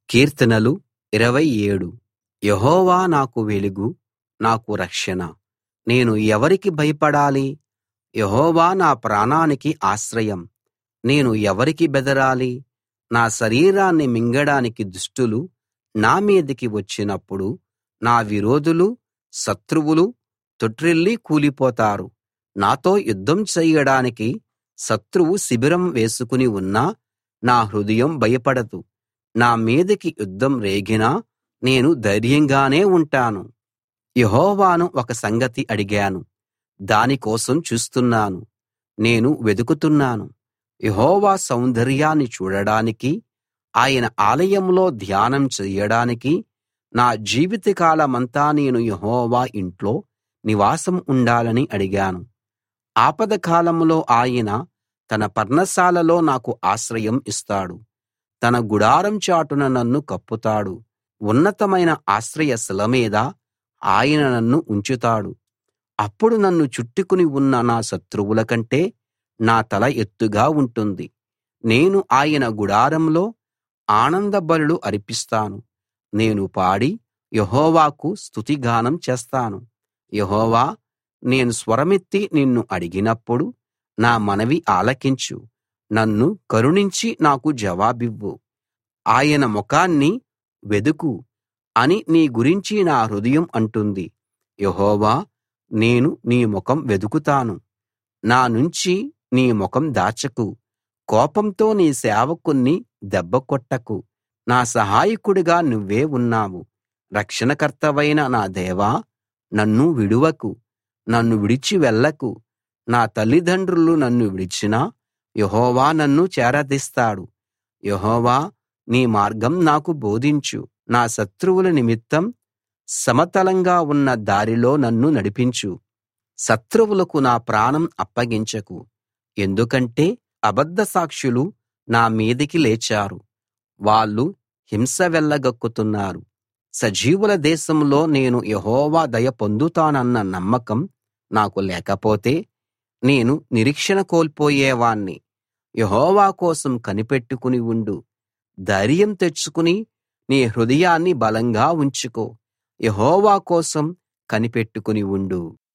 కీర్తనలు 27. యెహోవా నాకు వెలుగు, నాకు రక్షణ. నేను ఎవరికి భయపడాలి? యెహోవా నా ప్రాణానికి ఆశ్రయం. నేను ఎవరికి బెదరాలి? నా శరీరాన్ని మింగడానికి దుష్టులు నా మీదికి వచ్చినప్పుడు, నా విరోధులు, శత్రువులు తొట్రిల్లి కూలిపోతారు. నాతో యుద్ధం చెయ్యడానికి శత్రువు శిబిరం వేసుకుని ఉన్నా నా హృదయం భయపడదు. నా మీదికి యుద్ధం రేగినా నేను ధైర్యంగానే ఉంటాను. యెహోవాను ఒక సంగతి అడిగాను, దాని కోసం చూస్తున్నాను. నేను వెదుకుతున్నాను, యెహోవా సౌందర్యాన్ని చూడడానికి, ఆయన ఆలయంలో ధ్యానం చెయ్యడానికి. నా జీవితకాలమంతా నేను యెహోవా ఇంట్లో నివాసం ఉండాలని అడిగాను. ఆపద కాలంలో ఆయన తన పర్ణశాలలో నాకు ఆశ్రయం ఇస్తాడు. తన గుడారం చాటున నన్ను కప్పుతాడు. ఉన్నతమైన ఆశ్రయశిల మీద ఆయన నన్ను ఉంచుతాడు. అప్పుడు నన్ను చుట్టుకుని ఉన్న నా శత్రువుల కంటే నా తల ఎత్తుగా ఉంటుంది. నేను ఆయన గుడారంలో ఆనంద బలులు అర్పిస్తాను. నేను పాడి యెహోవాకు స్తుతిగానం చేస్తాను. యెహోవా, నేను స్వరమెత్తి నిన్ను అడిగినప్పుడు నా మనవి ఆలకించు. నన్ను కరుణించి నాకు జవాబివ్వు. ఆయన ముఖాన్ని వెదుకు అని నీ గురించి నా హృదయం అంటుంది. యెహోవా, నేను నీ ముఖం వెదుకుతాను. నా నుంచి నీ ముఖం దాచకు. కోపంతో నీ సేవకుణ్ణి దెబ్బ కొట్టకు. నా సహాయకుడిగా నువ్వే ఉన్నావు. రక్షణకర్తవైన నా దేవా, నన్ను విడువకు. నన్ను విడిచి వెళ్ళకు. నా తల్లిదండ్రులు నన్ను విడిచినా యెహోవా నన్ను చేరదీస్తాడు. యెహోవా, నీ మార్గం నాకు బోధించు. నా శత్రువుల నిమిత్తం సమతలంగా ఉన్న దారిలో నన్ను నడిపించు. శత్రువులకు నా ప్రాణం అప్పగించకు, ఎందుకంటే అబద్ధ సాక్షులు నా మీదికి లేచారు. వాళ్ళు హింస వెళ్ళగక్కుతున్నారు. సజీవుల దేశంలో నేను యెహోవా దయ పొందుతానన్న నమ్మకం నాకు లేకపోతే నేను నిరీక్షణ కోల్పోయేవాణ్ణి. యెహోవా కోసం కనిపెట్టుకుని ఉండు. ధైర్యం తెచ్చుకుని నీ హృదయాన్ని బలంగా ఉంచుకో. యెహోవా కోసం కనిపెట్టుకుని ఉండు.